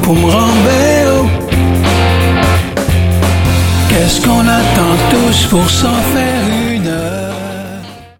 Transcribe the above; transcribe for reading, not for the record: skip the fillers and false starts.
pour me rendre haut. Qu'est-ce qu'on attend tous pour s'en faire?